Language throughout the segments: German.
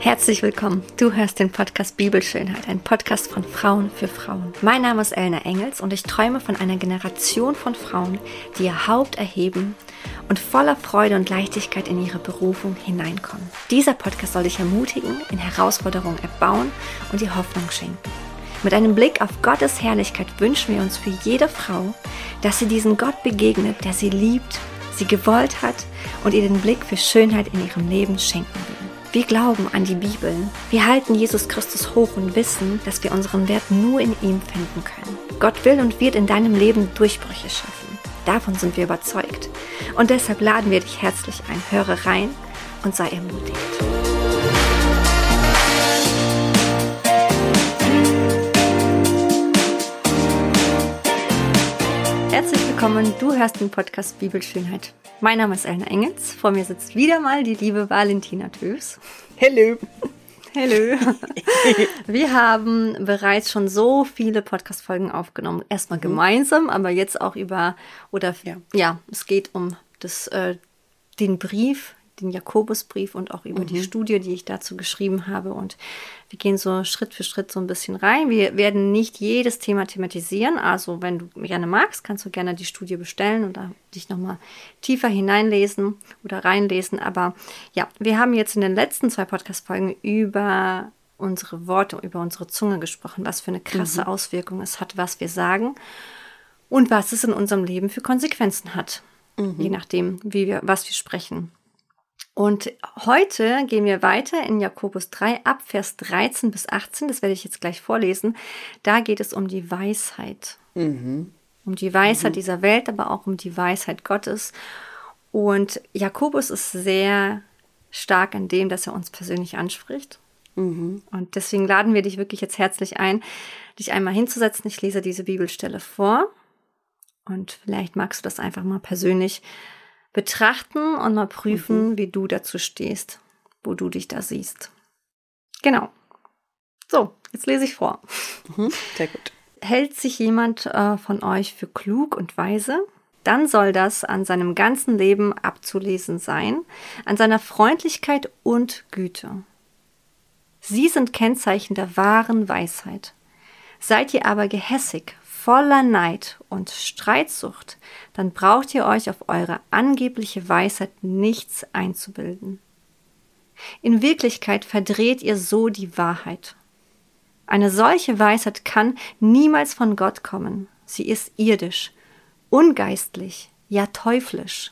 Herzlich willkommen. Du hörst den Podcast Bibelschönheit, ein Podcast von Frauen für Frauen. Mein Name ist Elna Engels und ich träume von einer Generation von Frauen, die ihr Haupt erheben und voller Freude und Leichtigkeit in ihre Berufung hineinkommen. Dieser Podcast soll dich ermutigen, in Herausforderungen erbauen und dir Hoffnung schenken. Mit einem Blick auf Gottes Herrlichkeit wünschen wir uns für jede Frau, dass sie diesen Gott begegnet, der sie liebt, sie gewollt hat und ihr den Blick für Schönheit in ihrem Leben schenken will. Wir glauben an die Bibel. Wir halten Jesus Christus hoch und wissen, dass wir unseren Wert nur in ihm finden können. Gott will und wird in deinem Leben Durchbrüche schaffen. Davon sind wir überzeugt. Und deshalb laden wir dich herzlich ein. Höre rein und sei ermutigt. Herzlich willkommen, du hörst den Podcast Bibelschönheit. Mein Name ist Elna Engels, vor mir sitzt wieder mal die liebe Valentina Töfs. Hello. Hello. Wir haben bereits schon so viele Podcast-Folgen aufgenommen. Erstmal gemeinsam, aber jetzt auch es geht um den Brief, den Jakobusbrief und auch über die Studie, die ich dazu geschrieben habe. Und wir gehen so Schritt für Schritt so ein bisschen rein. Wir werden nicht jedes Thema thematisieren. Also wenn du gerne magst, kannst du gerne die Studie bestellen und da dich nochmal tiefer hineinlesen oder reinlesen. Aber ja, wir haben jetzt in den letzten 2 Podcast-Folgen über unsere Worte, über unsere Zunge gesprochen, was für eine krasse Auswirkung es hat, was wir sagen und was es in unserem Leben für Konsequenzen hat. Je nachdem, was wir sprechen. Und heute gehen wir weiter in Jakobus 3 ab Vers 13 bis 18. Das werde ich jetzt gleich vorlesen. Da geht es um die Weisheit. Um die Weisheit dieser Welt, aber auch um die Weisheit Gottes. Und Jakobus ist sehr stark in dem, dass er uns persönlich anspricht. Und deswegen laden wir dich wirklich jetzt herzlich ein, dich einmal hinzusetzen. Ich lese diese Bibelstelle vor. Und vielleicht magst du das einfach mal persönlich betrachten und mal prüfen, wie du dazu stehst, wo du dich da siehst. Genau. So, jetzt lese ich vor. Sehr gut. Hält sich jemand von euch für klug und weise? Dann soll das an seinem ganzen Leben abzulesen sein, an seiner Freundlichkeit und Güte. Sie sind Kennzeichen der wahren Weisheit. Seid ihr aber gehässig, voller Neid und Streitsucht, dann braucht ihr euch auf eure angebliche Weisheit nichts einzubilden. In Wirklichkeit verdreht ihr so die Wahrheit. Eine solche Weisheit kann niemals von Gott kommen. Sie ist irdisch, ungeistlich, ja teuflisch.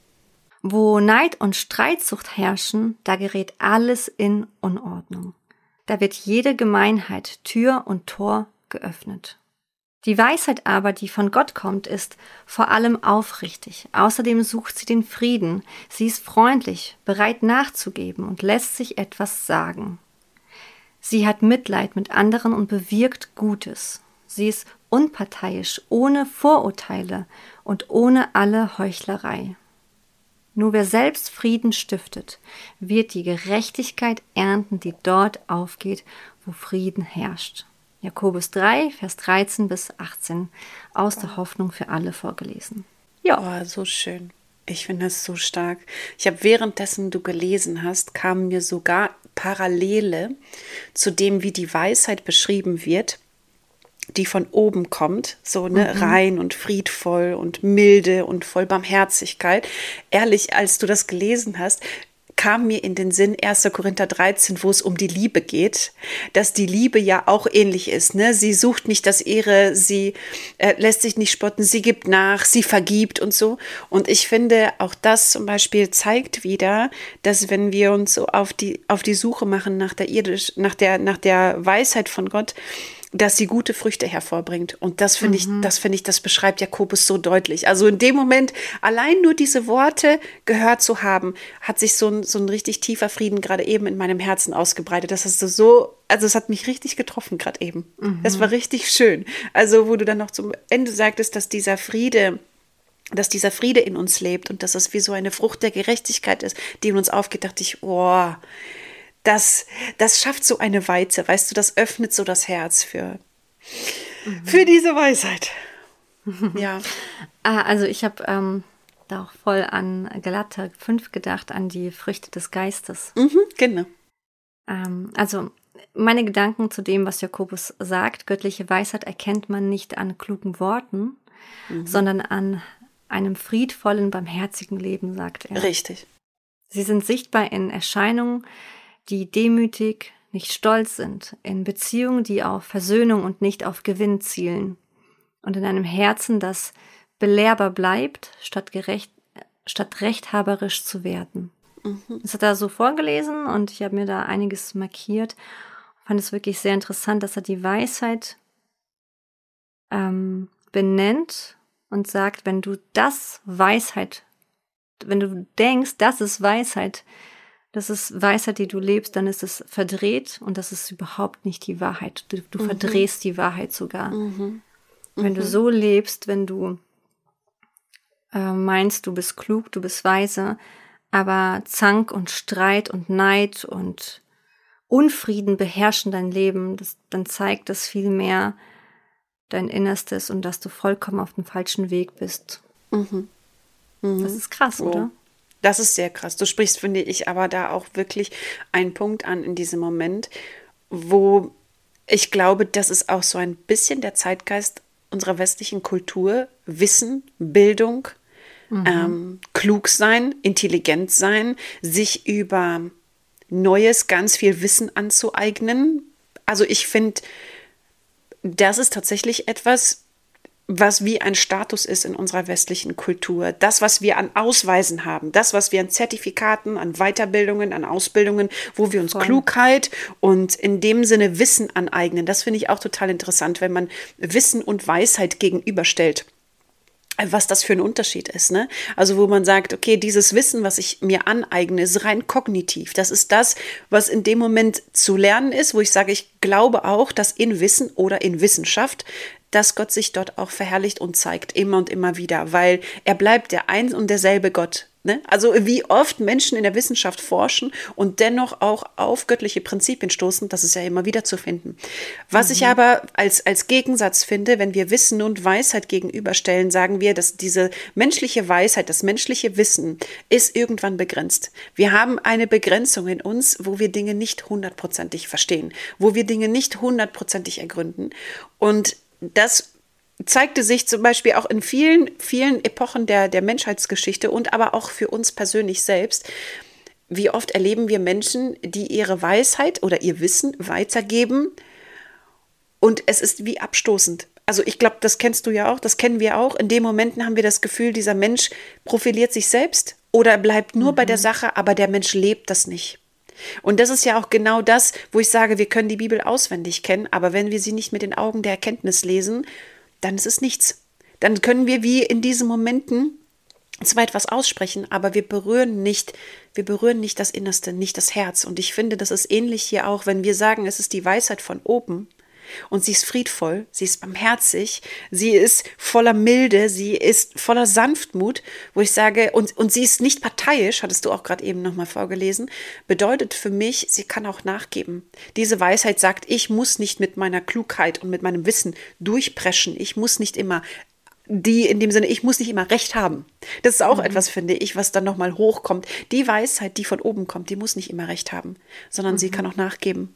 Wo Neid und Streitsucht herrschen, da gerät alles in Unordnung. Da wird jede Gemeinheit, Tür und Tor geöffnet. Die Weisheit aber, die von Gott kommt, ist vor allem aufrichtig. Außerdem sucht sie den Frieden. Sie ist freundlich, bereit nachzugeben und lässt sich etwas sagen. Sie hat Mitleid mit anderen und bewirkt Gutes. Sie ist unparteiisch, ohne Vorurteile und ohne alle Heuchlerei. Nur wer selbst Frieden stiftet, wird die Gerechtigkeit ernten, die dort aufgeht, wo Frieden herrscht. Jakobus 3, Vers 13 bis 18, aus der Hoffnung für alle vorgelesen. Ja. Oh, so schön. Ich finde das so stark. Ich habe währenddessen du gelesen hast, kamen mir sogar Parallele zu dem, wie die Weisheit beschrieben wird, die von oben kommt, so rein und friedvoll und milde und voll Barmherzigkeit. Ehrlich, als du das gelesen hast, kam mir in den Sinn 1. Korinther 13, wo es um die Liebe geht, dass die Liebe ja auch ähnlich ist. Ne? Sie sucht nicht das Ehre, sie lässt sich nicht spotten, sie gibt nach, sie vergibt und so. Und ich finde, auch das zum Beispiel zeigt wieder, dass wenn wir uns so auf die Suche machen nach der Weisheit von Gott, dass sie gute Früchte hervorbringt. Und das finde ich, das beschreibt Jakobus so deutlich. Also in dem Moment, allein nur diese Worte gehört zu haben, hat sich so ein richtig tiefer Frieden gerade eben in meinem Herzen ausgebreitet. Das ist es hat mich richtig getroffen gerade eben. Das war richtig schön. Also wo du dann noch zum Ende sagtest, dass dieser Friede in uns lebt und dass es wie so eine Frucht der Gerechtigkeit ist, die in uns aufgeht, dachte ich, das schafft so eine Weite, weißt du, das öffnet so das Herz für diese Weisheit. Ja. Also ich habe da auch voll an Galater 5 gedacht, an die Früchte des Geistes. Genau. Also meine Gedanken zu dem, was Jakobus sagt: Göttliche Weisheit erkennt man nicht an klugen Worten, sondern an einem friedvollen, barmherzigen Leben, sagt er. Richtig. Sie sind sichtbar in Erscheinungen, die demütig, nicht stolz sind, in Beziehungen, die auf Versöhnung und nicht auf Gewinn zielen, und in einem Herzen, das belehrbar bleibt, statt rechthaberisch zu werden. Das hat er so vorgelesen und ich habe mir da einiges markiert. Fand es wirklich sehr interessant, dass er die Weisheit benennt und sagt, wenn du denkst, das ist Weisheit, die du lebst, dann ist es verdreht und das ist überhaupt nicht die Wahrheit. Du verdrehst die Wahrheit sogar. Wenn du so lebst, wenn du meinst, du bist klug, du bist weise, aber Zank und Streit und Neid und Unfrieden beherrschen dein Leben, dann zeigt das viel mehr dein Innerstes und dass du vollkommen auf dem falschen Weg bist. Das ist krass, oder? Das ist sehr krass. Du sprichst, finde ich, aber da auch wirklich einen Punkt an in diesem Moment, wo ich glaube, das ist auch so ein bisschen der Zeitgeist unserer westlichen Kultur. Wissen, Bildung, klug sein, intelligent sein, sich über Neues ganz viel Wissen anzueignen. Also ich finde, das ist tatsächlich etwas, was wie ein Status ist in unserer westlichen Kultur. Das, was wir an Ausweisen haben, das, was wir an Zertifikaten, an Weiterbildungen, an Ausbildungen, wo wir uns Klugheit und in dem Sinne Wissen aneignen, das finde ich auch total interessant, wenn man Wissen und Weisheit gegenüberstellt. Was das für ein Unterschied ist, ne? Also wo man sagt, okay, dieses Wissen, was ich mir aneigne, ist rein kognitiv. Das ist das, was in dem Moment zu lernen ist, wo ich sage, ich glaube auch, dass in Wissen oder in Wissenschaft, dass Gott sich dort auch verherrlicht und zeigt, immer und immer wieder, weil er bleibt der ein und derselbe Gott. Ne? Also wie oft Menschen in der Wissenschaft forschen und dennoch auch auf göttliche Prinzipien stoßen, das ist ja immer wieder zu finden. Was ich aber als Gegensatz finde, wenn wir Wissen und Weisheit gegenüberstellen, sagen wir, dass diese menschliche Weisheit, das menschliche Wissen ist irgendwann begrenzt. Wir haben eine Begrenzung in uns, wo wir Dinge nicht 100%ig verstehen, wo wir Dinge nicht 100%ig ergründen. Und das zeigte sich zum Beispiel auch in vielen, vielen Epochen der Menschheitsgeschichte und aber auch für uns persönlich selbst. Wie oft erleben wir Menschen, die ihre Weisheit oder ihr Wissen weitergeben und es ist wie abstoßend. Also ich glaube, das kennst du ja auch, das kennen wir auch. In den Momenten haben wir das Gefühl, dieser Mensch profiliert sich selbst oder bleibt nur bei der Sache, aber der Mensch lebt das nicht. Und das ist ja auch genau das, wo ich sage, wir können die Bibel auswendig kennen, aber wenn wir sie nicht mit den Augen der Erkenntnis lesen, dann ist es nichts. Dann können wir wie in diesen Momenten zwar etwas aussprechen, aber wir berühren nicht das Innerste, nicht das Herz. Und ich finde, das ist ähnlich hier auch, wenn wir sagen, es ist die Weisheit von oben. Und sie ist friedvoll, sie ist barmherzig, sie ist voller Milde, sie ist voller Sanftmut, wo ich sage, und sie ist nicht parteiisch, hattest du auch gerade eben nochmal vorgelesen, bedeutet für mich, sie kann auch nachgeben. Diese Weisheit sagt, ich muss nicht mit meiner Klugheit und mit meinem Wissen durchpreschen, ich muss nicht immer ich muss nicht immer recht haben. Das ist auch etwas, finde ich, was dann nochmal hochkommt. Die Weisheit, die von oben kommt, die muss nicht immer recht haben, sondern sie kann auch nachgeben.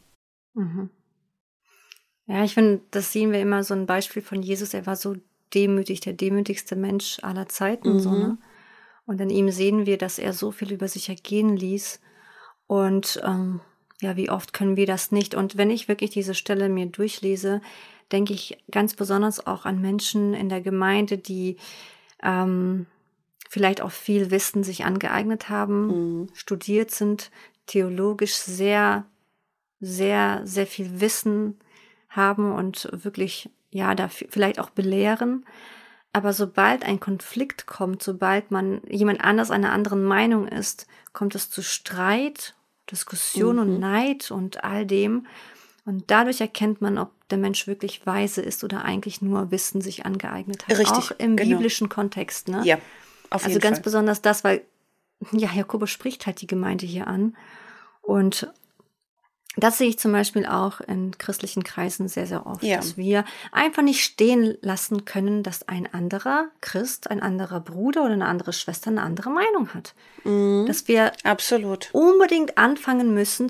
Ja, ich finde, das sehen wir immer so ein Beispiel von Jesus. Er war so demütig, der demütigste Mensch aller Zeiten. So, ne? Und in ihm sehen wir, dass er so viel über sich ergehen ließ. Und ja, wie oft können wir das nicht? Und wenn ich wirklich diese Stelle mir durchlese, denke ich ganz besonders auch an Menschen in der Gemeinde, die vielleicht auch viel Wissen sich angeeignet haben, studiert sind, theologisch sehr, sehr, sehr viel Wissen haben und wirklich, ja, da vielleicht auch belehren. Aber sobald ein Konflikt kommt, sobald man jemand anders einer anderen Meinung ist, kommt es zu Streit, Diskussion und Neid und all dem. Und dadurch erkennt man, ob der Mensch wirklich weise ist oder eigentlich nur Wissen sich angeeignet hat. Richtig, auch im biblischen Kontext, ne? Ja, auf jeden Also ganz Fall. besonders das, weil, ja, Jakobus spricht halt die Gemeinde hier an. Und das sehe ich zum Beispiel auch in christlichen Kreisen sehr, sehr oft, dass wir einfach nicht stehen lassen können, dass ein anderer Christ, ein anderer Bruder oder eine andere Schwester eine andere Meinung hat. Dass wir Absolut unbedingt anfangen müssen, zu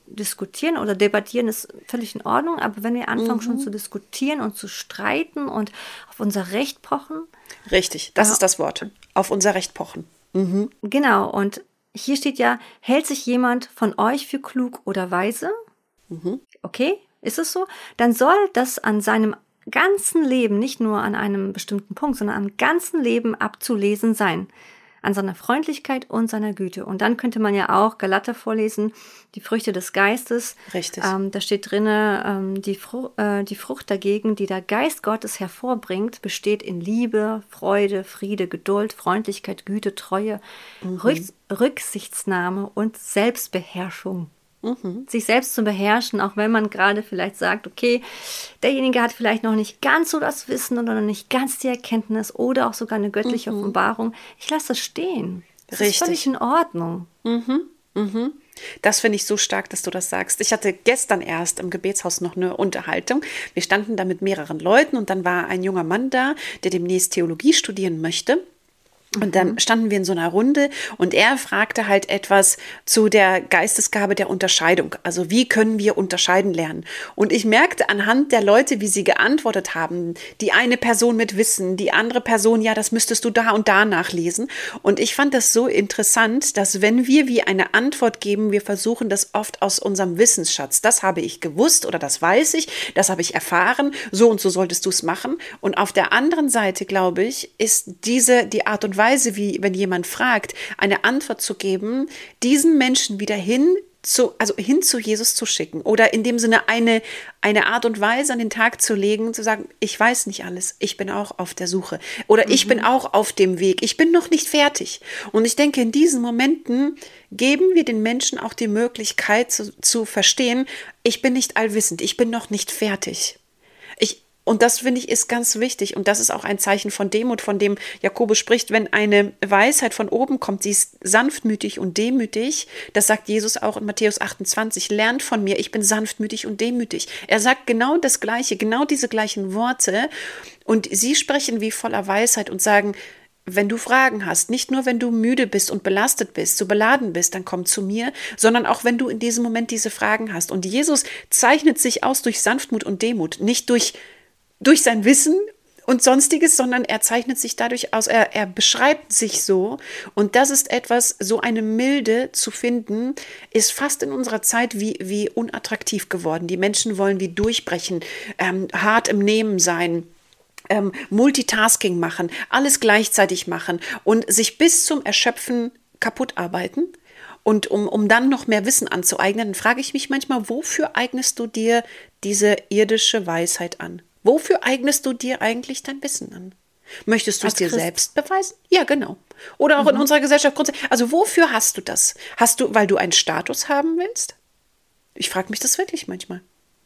diskutieren oder debattieren ist völlig in Ordnung, aber wenn wir anfangen schon zu diskutieren und zu streiten und auf unser Recht pochen. Richtig, das ist das Wort. Auf unser Recht pochen. Genau, und hier steht ja, hält sich jemand von euch für klug oder weise? Okay, ist es so? Dann soll das an seinem ganzen Leben, nicht nur an einem bestimmten Punkt, sondern am ganzen Leben abzulesen sein. An seiner Freundlichkeit und seiner Güte. Und dann könnte man ja auch Galater vorlesen, die Früchte des Geistes. Richtig. Da steht drinne, die Frucht dagegen, die der Geist Gottes hervorbringt, besteht in Liebe, Freude, Friede, Geduld, Freundlichkeit, Güte, Treue, Rücksichtsnahme und Selbstbeherrschung. Sich selbst zu beherrschen, auch wenn man gerade vielleicht sagt, okay, derjenige hat vielleicht noch nicht ganz so das Wissen oder noch nicht ganz die Erkenntnis oder auch sogar eine göttliche Offenbarung. Ich lasse das stehen. Das ist völlig in Ordnung. Das finde ich so stark, dass du das sagst. Ich hatte gestern erst im Gebetshaus noch eine Unterhaltung. Wir standen da mit mehreren Leuten und dann war ein junger Mann da, der demnächst Theologie studieren möchte. Und dann standen wir in so einer Runde und er fragte halt etwas zu der Geistesgabe der Unterscheidung. Also wie können wir unterscheiden lernen? Und ich merkte anhand der Leute, wie sie geantwortet haben, die eine Person mit Wissen, die andere Person, ja, das müsstest du da und da nachlesen. Und ich fand das so interessant, dass wenn wir wie eine Antwort geben, wir versuchen das oft aus unserem Wissensschatz. Das habe ich gewusst oder das weiß ich, das habe ich erfahren, so und so solltest du es machen. Und auf der anderen Seite, glaube ich, ist die Art und Weise, wie wenn jemand fragt, eine Antwort zu geben, diesen Menschen wieder hin zu Jesus zu schicken oder in dem Sinne eine Art und Weise an den Tag zu legen, zu sagen, ich weiß nicht alles, ich bin auch auf der Suche oder ich bin auch auf dem Weg, ich bin noch nicht fertig. Und ich denke, in diesen Momenten geben wir den Menschen auch die Möglichkeit zu verstehen, ich bin nicht allwissend, ich bin noch nicht fertig. Und das, finde ich, ist ganz wichtig. Und das ist auch ein Zeichen von Demut, von dem Jakobus spricht. Wenn eine Weisheit von oben kommt, sie ist sanftmütig und demütig. Das sagt Jesus auch in Matthäus 28. Lernt von mir, ich bin sanftmütig und demütig. Er sagt genau das Gleiche, genau diese gleichen Worte. Und sie sprechen wie voller Weisheit und sagen, wenn du Fragen hast, nicht nur wenn du müde bist und belastet bist, so beladen bist, dann komm zu mir, sondern auch wenn du in diesem Moment diese Fragen hast. Und Jesus zeichnet sich aus durch Sanftmut und Demut, nicht durch sein Wissen und Sonstiges, sondern er zeichnet sich dadurch aus, er beschreibt sich so. Und das ist etwas, so eine Milde zu finden, ist fast in unserer Zeit wie unattraktiv geworden. Die Menschen wollen wie durchbrechen, hart im Nehmen sein, Multitasking machen, alles gleichzeitig machen und sich bis zum Erschöpfen kaputt arbeiten. Und um dann noch mehr Wissen anzueignen, frage ich mich manchmal, wofür eignest du dir diese irdische Weisheit an? Wofür eignest du dir eigentlich dein Wissen an? Möchtest du es dir selbst beweisen? Ja, genau. Oder auch in unserer Gesellschaft grundsätzlich. Also wofür hast du das? Hast du, weil du einen Status haben willst? Ich frage mich das wirklich manchmal.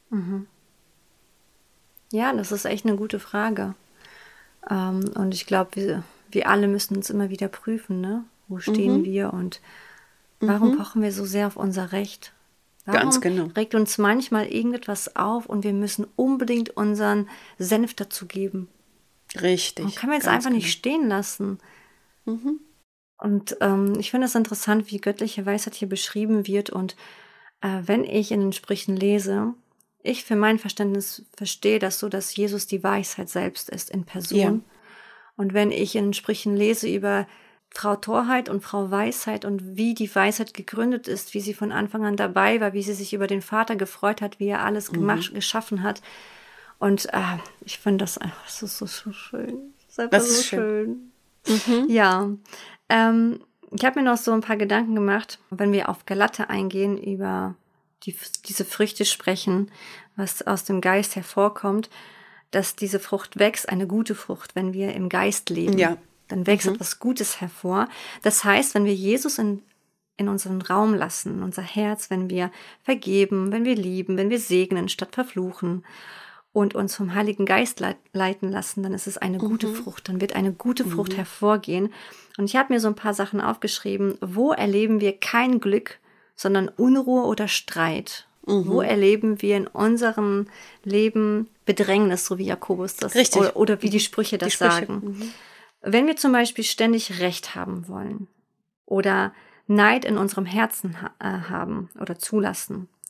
Ja, das ist echt eine gute Frage. Und ich glaube, wir alle müssen uns immer wieder prüfen, ne? Wo stehen wir und warum pochen wir so sehr auf unser Recht? Warum regt uns manchmal irgendetwas auf und wir müssen unbedingt unseren Senf dazu geben? Richtig. Und können wir jetzt einfach nicht stehen lassen. Und ich finde es interessant, wie göttliche Weisheit hier beschrieben wird. Und wenn ich in den Sprüchen lese, ich für mein Verständnis verstehe das so, dass Jesus die Weisheit selbst ist in Person. Ja. Und wenn ich in den Sprüchen lese über Frau Torheit und Frau Weisheit und wie die Weisheit gegründet ist, wie sie von Anfang an dabei war, wie sie sich über den Vater gefreut hat, wie er alles geschaffen hat. Und ich finde das einfach so schön. Das ist einfach so schön. Ja, ich habe mir noch so ein paar Gedanken gemacht, wenn wir auf Galater eingehen, über diese Früchte sprechen, was aus dem Geist hervorkommt, dass diese Frucht wächst, eine gute Frucht, wenn wir im Geist leben. Ja. Dann wächst etwas Gutes hervor. Das heißt, wenn wir Jesus in unseren Raum lassen, in unser Herz, wenn wir vergeben, wenn wir lieben, wenn wir segnen statt verfluchen und uns vom Heiligen Geist leiten lassen, dann ist es eine gute Frucht. Dann wird eine gute Frucht hervorgehen. Und ich habe mir so ein paar Sachen aufgeschrieben. Wo erleben wir kein Glück, sondern Unruhe oder Streit? Wo erleben wir in unserem Leben Bedrängnis, so wie Jakobus das oder wie die Sprüche das sagen? Wenn wir zum Beispiel ständig Recht haben wollen oder Neid in unserem Herzen haben oder zulassen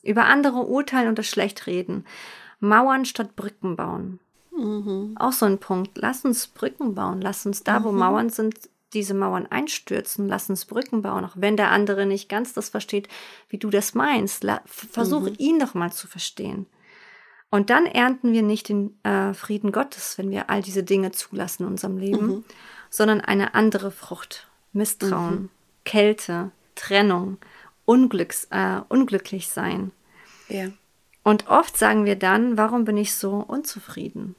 Über andere urteilen oder schlecht reden. Mauern statt Brücken bauen. Auch so ein Punkt. Lass uns Brücken bauen. Lass uns da, wo Mauern sind, diese Mauern einstürzen. Lass uns Brücken bauen. Auch wenn der andere nicht ganz das versteht, wie du das meinst. Versuch ihn doch mal zu verstehen. Und dann ernten wir nicht den Frieden Gottes, wenn wir all diese Dinge zulassen in unserem Leben, sondern eine andere Frucht. Misstrauen, Kälte, Trennung, unglücklich sein. Ja. Und oft sagen wir dann, warum bin ich so unzufrieden?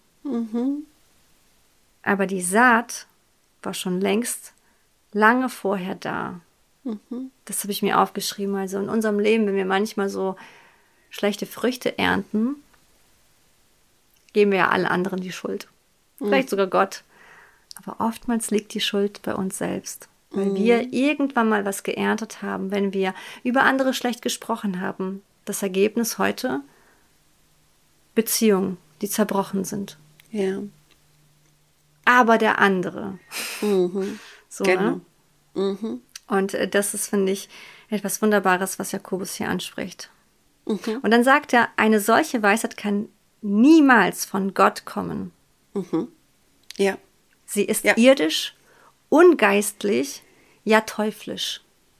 Aber die Saat war schon längst lange vorher da. Das habe ich mir aufgeschrieben. Also in unserem Leben, wenn wir manchmal so schlechte Früchte ernten, geben wir ja alle anderen die Schuld. Vielleicht sogar Gott. Aber oftmals liegt die Schuld bei uns selbst. Weil wir irgendwann mal was geerntet haben, wenn wir über andere schlecht gesprochen haben. Das Ergebnis heute: Beziehungen, die zerbrochen sind. Ja. Aber der andere. So, Genau. Ne? Und das ist, finde ich, etwas Wunderbares, was Jakobus hier anspricht. Und dann sagt er, eine solche Weisheit kann niemals von Gott kommen. Ja. Sie ist irdisch, ungeistlich, ja teuflisch.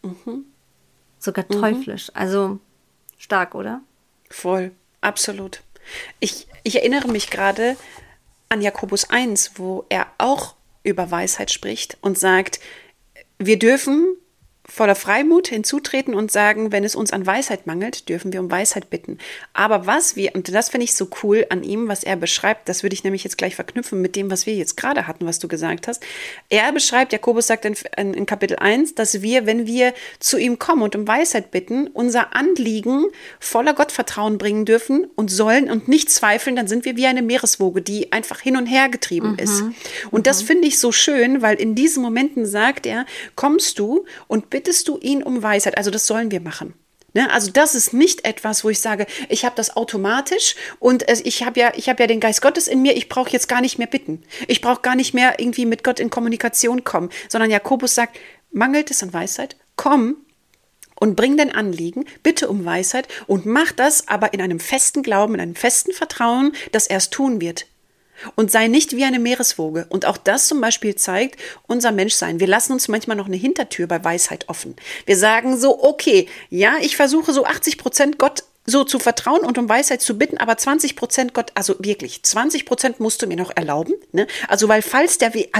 Sogar teuflisch. Also stark, oder? Voll. Absolut. Ich erinnere mich gerade an Jakobus 1, wo er auch über Weisheit spricht und sagt, wir dürfen voller Freimut hinzutreten und sagen, wenn es uns an Weisheit mangelt, dürfen wir um Weisheit bitten. Aber und das finde ich so cool an ihm, was er beschreibt, das würde ich nämlich jetzt gleich verknüpfen mit dem, was wir jetzt gerade hatten, was du gesagt hast. Er beschreibt, Jakobus sagt in Kapitel 1, dass wir, wenn wir zu ihm kommen und um Weisheit bitten, unser Anliegen voller Gottvertrauen bringen dürfen und sollen und nicht zweifeln, dann sind wir wie eine Meereswoge, die einfach hin und her getrieben ist. Und das finde ich so schön, weil in diesen Momenten sagt er, kommst du und bittest du ihn um Weisheit. Also das sollen wir machen. Ne? Also das ist nicht etwas, wo ich sage, ich habe das automatisch und ich habe ja den Geist Gottes in mir, ich brauche jetzt gar nicht mehr bitten. Ich brauche gar nicht mehr irgendwie mit Gott in Kommunikation kommen, sondern Jakobus sagt, mangelt es an Weisheit? Komm und bring dein Anliegen, bitte um Weisheit und mach das aber in einem festen Glauben, in einem festen Vertrauen, dass er es tun wird. Und sei nicht wie eine Meereswoge. Und auch das zum Beispiel zeigt unser Menschsein. Wir lassen uns manchmal noch eine Hintertür bei Weisheit offen. Wir sagen so, okay, ja, ich versuche so 80% Gott so zu vertrauen und um Weisheit zu bitten, aber 20% Gott, also wirklich, 20% musst du mir noch erlauben. Ne? Also falls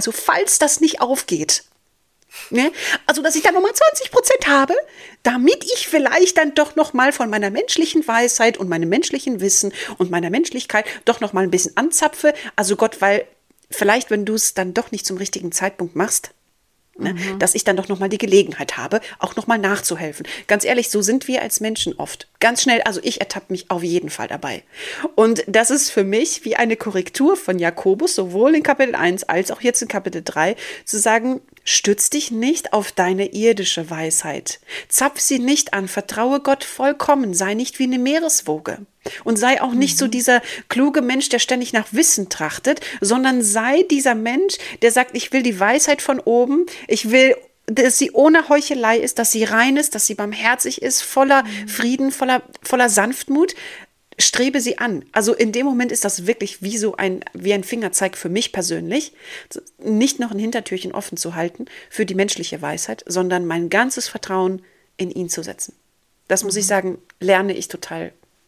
das nicht aufgeht, ne? Also, dass ich dann nochmal 20% habe, damit ich vielleicht dann doch nochmal von meiner menschlichen Weisheit und meinem menschlichen Wissen und meiner Menschlichkeit doch nochmal ein bisschen anzapfe. Also Gott, weil vielleicht, wenn du es dann doch nicht zum richtigen Zeitpunkt machst, ne, dass ich dann doch nochmal die Gelegenheit habe, auch nochmal nachzuhelfen. Ganz ehrlich, so sind wir als Menschen oft. Ganz schnell, also ich ertappe mich auf jeden Fall dabei. Und das ist für mich wie eine Korrektur von Jakobus, sowohl in Kapitel 1 als auch jetzt in Kapitel 3, zu sagen, stütz dich nicht auf deine irdische Weisheit. Zapf sie nicht an, vertraue Gott vollkommen, sei nicht wie eine Meereswoge. Und sei auch nicht so dieser kluge Mensch, der ständig nach Wissen trachtet, sondern sei dieser Mensch, der sagt, ich will die Weisheit von oben, ich will, dass sie ohne Heuchelei ist, dass sie rein ist, dass sie barmherzig ist, voller Frieden, voller Sanftmut. Strebe sie an. Also in dem Moment ist das wirklich wie ein Fingerzeig für mich persönlich, nicht noch ein Hintertürchen offen zu halten für die menschliche Weisheit, sondern mein ganzes Vertrauen in ihn zu setzen. Das muss ich sagen, lerne ich total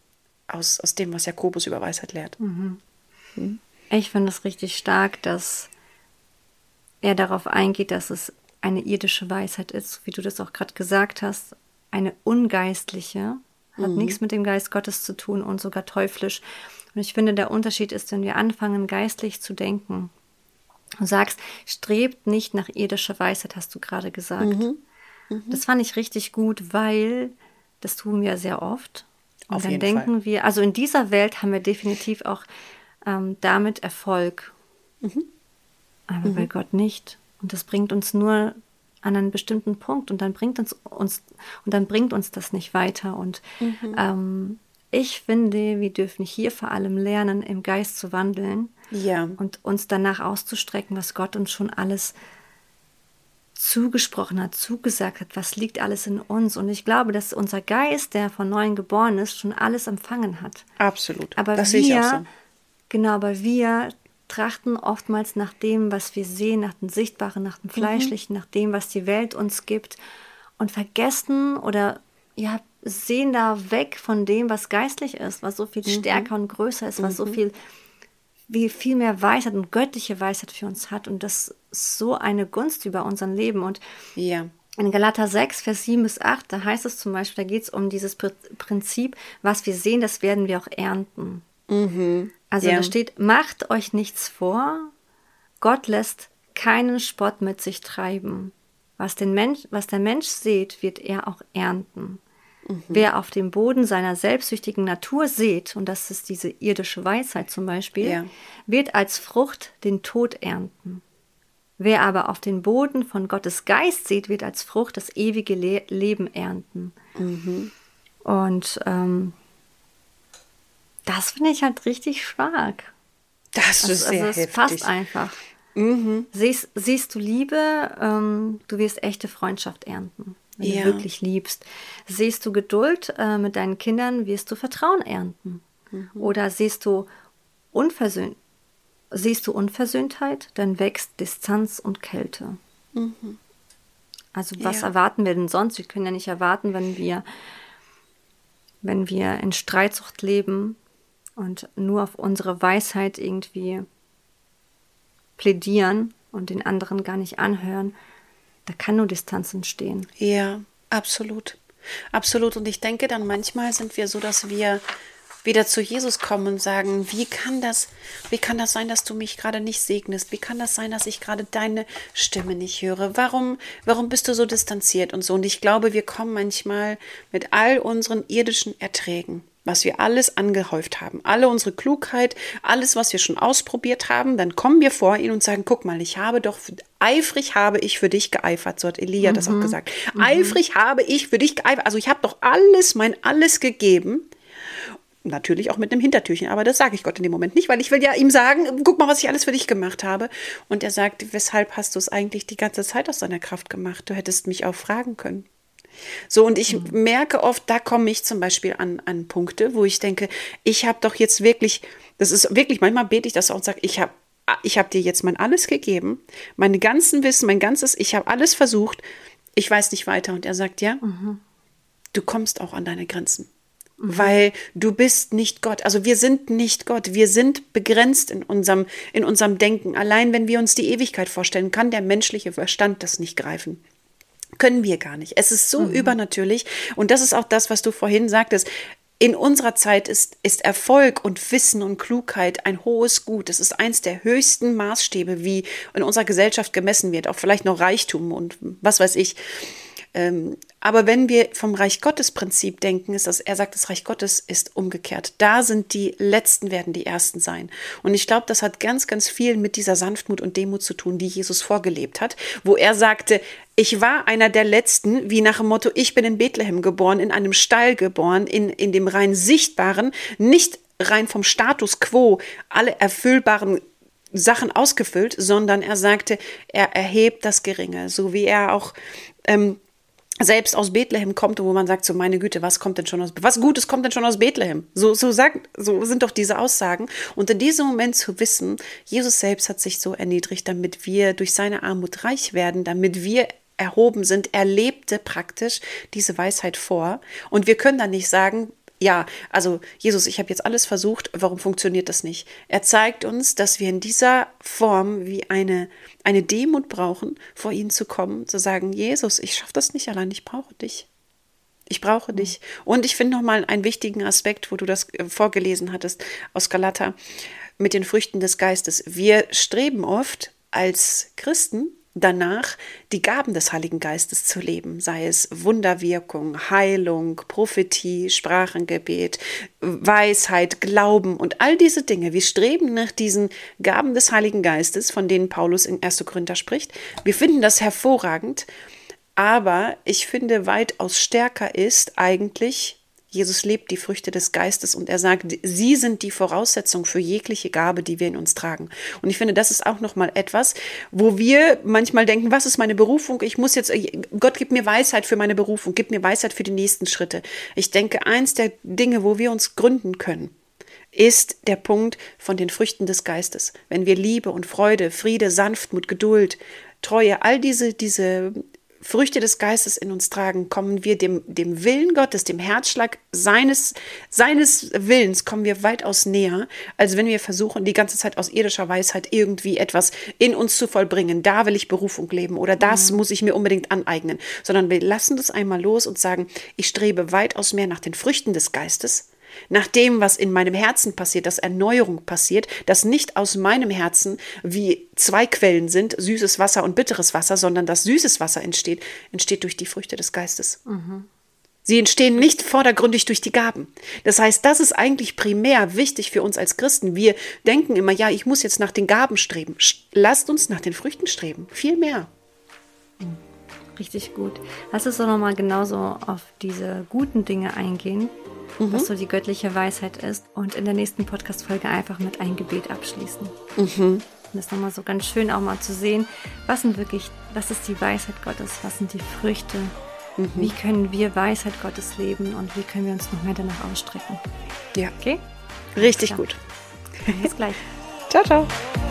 aus dem, was Jakobus über Weisheit lehrt. Ich finde es richtig stark, dass er darauf eingeht, dass es eine irdische Weisheit ist, wie du das auch gerade gesagt hast, eine ungeistliche, hat nichts mit dem Geist Gottes zu tun und sogar teuflisch. Und ich finde, der Unterschied ist, wenn wir anfangen, geistlich zu denken. Du sagst, strebt nicht nach irdischer Weisheit, hast du gerade gesagt. Das fand ich richtig gut, weil das tun wir sehr oft. Und Auf dann jeden denken Fall. wir, also in dieser Welt haben wir definitiv auch damit Erfolg. Aber bei Gott nicht. Und das bringt uns nur an einen bestimmten Punkt und dann bringt uns das nicht weiter. Und ich finde, wir dürfen hier vor allem lernen, im Geist zu wandeln Ja. und uns danach auszustrecken, was Gott uns schon alles zugesprochen hat, zugesagt hat, was liegt alles in uns. Und ich glaube, dass unser Geist, der von Neuem geboren ist, schon alles empfangen hat. Absolut. Aber das sehe ich auch so. Genau, aber wir trachten oftmals nach dem, was wir sehen, nach dem Sichtbaren, nach dem Fleischlichen, nach dem, was die Welt uns gibt und vergessen oder sehen da weg von dem, was geistlich ist, was so viel stärker und größer ist, was so viel mehr Weisheit und göttliche Weisheit für uns hat und das ist so eine Gunst über unser Leben. Und in Galater 6, Vers 7 bis 8, da heißt es zum Beispiel, da geht es um dieses Prinzip, was wir sehen, das werden wir auch ernten. Also da steht, macht euch nichts vor, Gott lässt keinen Spott mit sich treiben. Was der Mensch sät, wird er auch ernten. Wer auf dem Boden seiner selbstsüchtigen Natur sät, und das ist diese irdische Weisheit zum Beispiel, wird als Frucht den Tod ernten. Wer aber auf den Boden von Gottes Geist sät, wird als Frucht das ewige Leben ernten. Und das finde ich halt richtig stark. Das ist sehr heftig. Es passt einfach. Siehst du Liebe, du wirst echte Freundschaft ernten, wenn du wirklich liebst. Siehst du Geduld mit deinen Kindern, wirst du Vertrauen ernten. Oder siehst du Unversöhntheit, dann wächst Distanz und Kälte. Also was erwarten wir denn sonst? Wir können ja nicht erwarten, wenn wir in Streitsucht leben und nur auf unsere Weisheit irgendwie plädieren und den anderen gar nicht anhören, da kann nur Distanz entstehen. Ja, absolut. Absolut. Und ich denke dann manchmal sind wir so, dass wir wieder zu Jesus kommen und sagen, wie kann das sein, dass du mich gerade nicht segnest? Wie kann das sein, dass ich gerade deine Stimme nicht höre? Warum bist du so distanziert und so? Und ich glaube, wir kommen manchmal mit all unseren irdischen Erträgen, was wir alles angehäuft haben, alle unsere Klugheit, alles, was wir schon ausprobiert haben, dann kommen wir vor ihn und sagen, guck mal, eifrig habe ich für dich geeifert, so hat Elia das auch gesagt. Eifrig habe ich für dich geeifert, also ich habe doch mein alles gegeben, natürlich auch mit einem Hintertürchen, aber das sage ich Gott in dem Moment nicht, weil ich will ja ihm sagen, guck mal, was ich alles für dich gemacht habe. Und er sagt, weshalb hast du es eigentlich die ganze Zeit aus deiner Kraft gemacht? Du hättest mich auch fragen können. So, und ich merke oft, da komme ich zum Beispiel an Punkte, wo ich denke, ich habe doch jetzt wirklich, das ist wirklich, manchmal bete ich das auch und sage, ich habe dir jetzt mein alles gegeben, meine ganzen Wissen, ich habe alles versucht, ich weiß nicht weiter. Und er sagt, du kommst auch an deine Grenzen, weil du bist nicht Gott. Also wir sind nicht Gott, wir sind begrenzt in unserem Denken. Allein wenn wir uns die Ewigkeit vorstellen, kann der menschliche Verstand das nicht greifen. Können wir gar nicht. Es ist so übernatürlich und das ist auch das, was du vorhin sagtest. In unserer Zeit ist Erfolg und Wissen und Klugheit ein hohes Gut. Es ist eins der höchsten Maßstäbe, wie in unserer Gesellschaft gemessen wird. Auch vielleicht noch Reichtum und was weiß ich. Aber wenn wir vom Reich Gottes Prinzip denken, er sagt, das Reich Gottes ist umgekehrt. Da sind die Letzten, werden die Ersten sein. Und ich glaube, das hat ganz, ganz viel mit dieser Sanftmut und Demut zu tun, die Jesus vorgelebt hat, wo er sagte, ich war einer der Letzten, wie nach dem Motto, ich bin in Bethlehem geboren, in einem Stall geboren, in dem rein Sichtbaren, nicht rein vom Status quo, alle erfüllbaren Sachen ausgefüllt, sondern er sagte, er erhebt das Geringe, so wie er auch selbst aus Bethlehem kommt, wo man sagt, so meine Güte, was Gutes kommt denn schon aus Bethlehem? So sind doch diese Aussagen. Und in diesem Moment zu wissen, Jesus selbst hat sich so erniedrigt, damit wir durch seine Armut reich werden, damit wir erhoben sind. Er lebte praktisch diese Weisheit vor. Und wir können dann nicht sagen, ja, also Jesus, ich habe jetzt alles versucht, warum funktioniert das nicht? Er zeigt uns, dass wir in dieser Form wie eine Demut brauchen, vor ihn zu kommen, zu sagen, Jesus, ich schaffe das nicht allein, ich brauche dich. Ich brauche dich. Und ich finde nochmal einen wichtigen Aspekt, wo du das vorgelesen hattest aus Galater, mit den Früchten des Geistes. Wir streben oft als Christen danach, die Gaben des Heiligen Geistes zu leben, sei es Wunderwirkung, Heilung, Prophetie, Sprachengebet, Weisheit, Glauben und all diese Dinge. Wir streben nach diesen Gaben des Heiligen Geistes, von denen Paulus in 1. Korinther spricht. Wir finden das hervorragend, aber ich finde, weitaus stärker ist eigentlich Jesus lebt die Früchte des Geistes und er sagt, sie sind die Voraussetzung für jegliche Gabe, die wir in uns tragen. Und ich finde, das ist auch nochmal etwas, wo wir manchmal denken, was ist meine Berufung? Gott gibt mir Weisheit für meine Berufung, gibt mir Weisheit für die nächsten Schritte. Ich denke, eins der Dinge, wo wir uns gründen können, ist der Punkt von den Früchten des Geistes. Wenn wir Liebe und Freude, Friede, Sanftmut, Geduld, Treue, all diese Früchte des Geistes in uns tragen, kommen wir dem Willen Gottes, dem Herzschlag seines Willens, kommen wir weitaus näher, als wenn wir versuchen, die ganze Zeit aus irdischer Weisheit irgendwie etwas in uns zu vollbringen. Da will ich Berufung leben oder das muss ich mir unbedingt aneignen. Sondern wir lassen das einmal los und sagen, ich strebe weitaus mehr nach den Früchten des Geistes, nach dem, was in meinem Herzen passiert, dass Erneuerung passiert, dass nicht aus meinem Herzen wie zwei Quellen sind, süßes Wasser und bitteres Wasser, sondern dass süßes Wasser entsteht durch die Früchte des Geistes. Sie entstehen nicht vordergründig durch die Gaben. Das heißt, das ist eigentlich primär wichtig für uns als Christen. Wir denken immer, ja, ich muss jetzt nach den Gaben streben. Lasst uns nach den Früchten streben. Viel mehr. Richtig gut. Lass uns doch nochmal genauso auf diese guten Dinge eingehen, was so die göttliche Weisheit ist und in der nächsten Podcast-Folge einfach mit einem Gebet abschließen. Und das nochmal so ganz schön auch mal zu sehen, was ist die Weisheit Gottes, was sind die Früchte, wie können wir Weisheit Gottes leben und wie können wir uns noch mehr danach ausstrecken. Ja. Okay? Richtig gut. Bis gleich. Ciao, ciao.